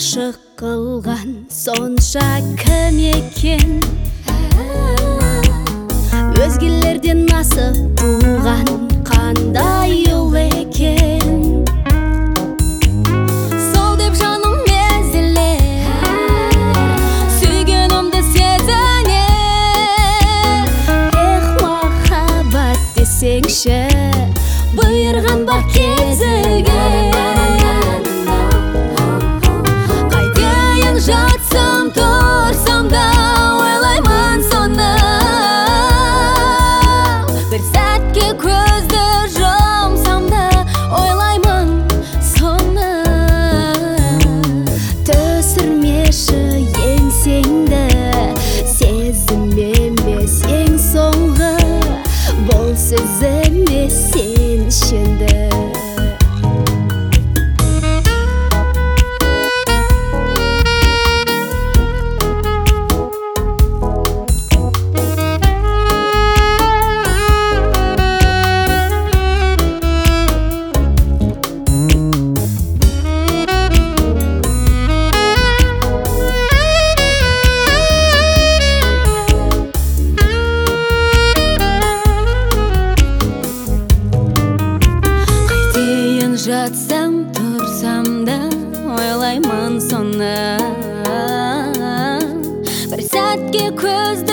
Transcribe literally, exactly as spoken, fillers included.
ғашық қылған сонша кім екен? Өзгелерден асып туған қандай ұл екен? Сол деп жаным езілер, сүйгенімді сезінер. Ех, махаббат десеңші, бұйырған ба кезіге? Қайтейін жатсам тұрсам да ойлаймын соны. Бір сәтке көзді жұмсам да ойлаймын соны. Түсірмеші еңсеңді, сезім емес ең соңғы. Бұл сөз емес сен ішінді. Жатсам, тұрсам да ойлаймын соны. Бір сәтке көзді